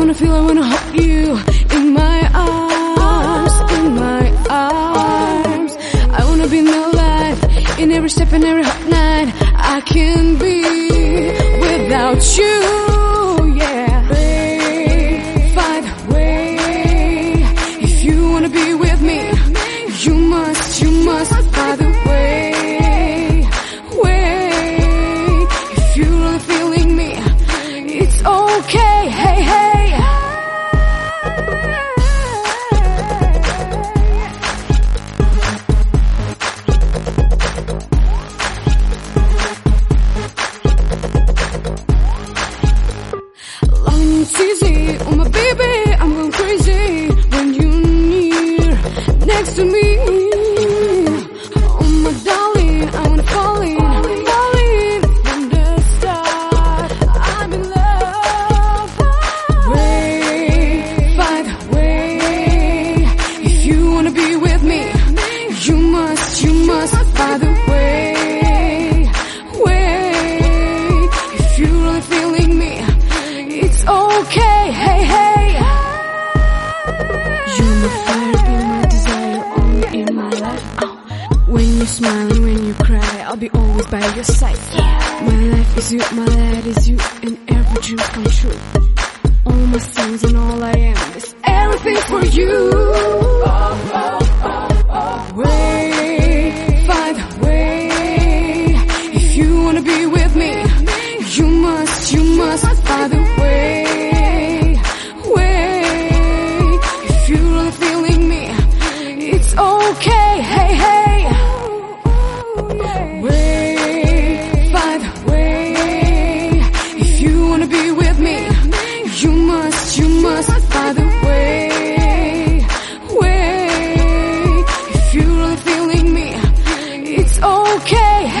I wanna hold you in my arms, in my arms. I wanna be in your life, in every step and every hot night. I can't be without you, yeah. Find a way. If you wanna be with me, you must find a way. If you're really feeling me, it's okay, hey, hey. It's easy, oh my baby, I'm going crazy when you're near, next to me. Oh my darling, I wanna fall in from the start. I'm in love. Find a way. If you wanna be with me, you must find a way. If you're really feeling me, it's okay, hey, hey. You're my fire, be my desire, only in my life. When you smile and when you cry, I'll be always by your side. My life is you, my light is you, and every dream come true. All my songs and all I am is everything for you. Find a way. If you wanna be with me, you must find a way. If you're really feeling me, it's okay, hey, hey. Find a way. If you wanna be with me, you must find a way. If you're really feeling me, it's okay.